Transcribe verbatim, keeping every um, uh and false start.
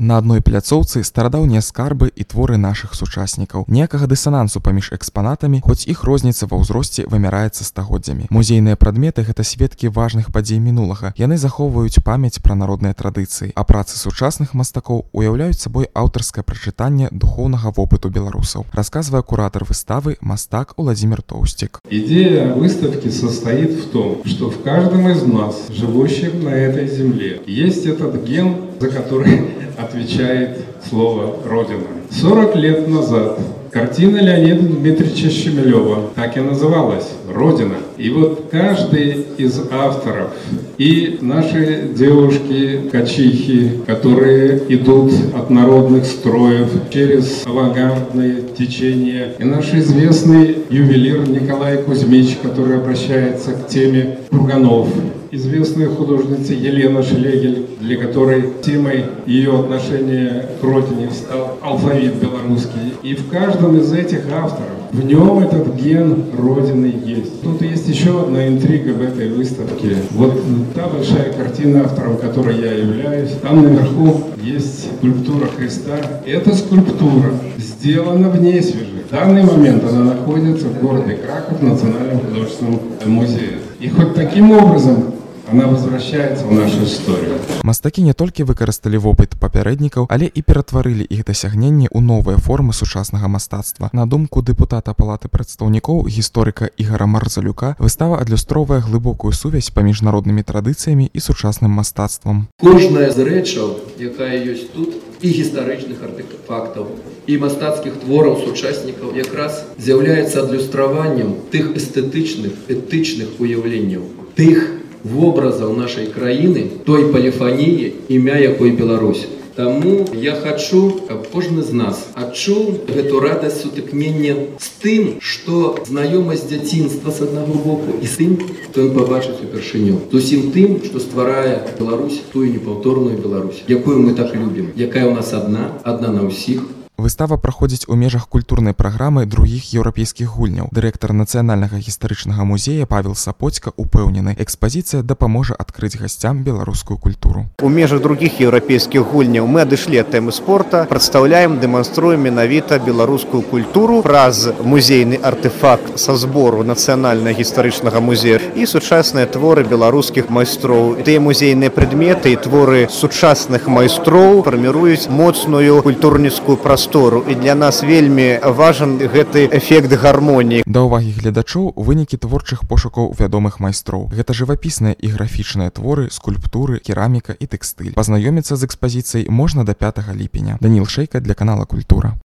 На адной пляцоўцы старадаўнія скарбы і творы нашых сучаснікаў. Ніякага дысанансу паміж экспанатамі, хоць іх розніца ва ўзросце вымяраецца стагоддзямі. Музейныя прадметы гэта сведкі важных падзей мінулага. Яны захоўваюць памяць пра народныя традыцыі, а працы сучасных мастакоў уяўляюць сабой аўтарскае прачытанне духоўнага вопыту беларусаў, расказвае куратор выставы мастак Владимир Тоустик. Идея выставки состоит в том, что в каждом из нас, живущих на этой земле, есть этот ген, за который отвечает слово «Родина». сорок лет назад картина Леонида Дмитриевича Щемелева так и называлась «Родина». И вот каждый из авторов, и наши девушки-качихи, которые идут от народных строев через авангардные течения, и наш известный ювелир Николай Кузьмич, который обращается к теме курганов, известная художница Елена Шлегель, для которой темой ее отношения к родине стал алфавит белорусский. И в каждом из этих авторов, в нем этот ген родины есть. Тут есть еще одна интрига в этой выставке. Вот та большая картина, автором которой я являюсь, там наверху есть скульптура Христа. Эта скульптура сделана в Несвеже. В данный момент она находится в городе Краков в Национальном художественном музее. И хоть таким образом она возвращается в нашу историю. Мастакі не толькі выкарысталі вопыт папярэднікаў, але і ператварылі іх дасягненні ў новыя формы сучаснага мастацтва. На думку дэпутата Палаты прадстаўнікоў, гісторыка Ігара Марзалюка, выстава адлюстроўвае глыбокую сувязь паміж народнымі традыцыямі і сучасным мастацтвам. Кожная з рэчаў, якая ёсць тут, і гістарычных артефактаў, і мастацкіх твораў сучаснікаў якраз з'яўляецца адлюстраваннем тых эстэтычных, этычных уяўленняў, тых вобразаў нашай краіны, той поліфаніі, імя якой Беларусь. Таму я хачу, каб кожны з нас адчуў гэту радасць сутыкнення з тым, што знаёмасць дзяцінства з аднаго боку і з тым, што ён пабачыць упершыню. З усім тым, што стварае Беларусь, тую непаўторную Беларусь, якую мы так любім, якая ў нас адна, адна на ўсіх. Выстава праходзіць у межах культурнай праграмы другіх еўрапейскіх гульняў. Дырэктар Нацыянальнага гістарычнага музея Павел Сапоцька упэўнены, экспазіцыя дапаможа адкрыць гасцям беларускую культуру. У межах другіх еўрапейскіх гульняў мы адышлі ад тэмы спорта, прадстаўляем, дэманструем менавіта беларускую культуру праз музейны артефакт са збору Нацыянальнага гістарычнага музея і сучасныя творы беларускіх майстроў. Тыя музейныя прадметы і творы сучасных майстроў фарміруюць моцную культурніцкую прастору. І для нас вельмі важен гэты эфект гармоніі. Да ўвагі гледачоў вынікі творчых пошукаў вядомых майстроў. Гэта жывапісныя і графічныя творы, скульптуры, кераміка і тэкстыль. Пазнаёміцца з экспазіцыяй можна да пятага ліпеня. Даніл Шэйка для канала Культура.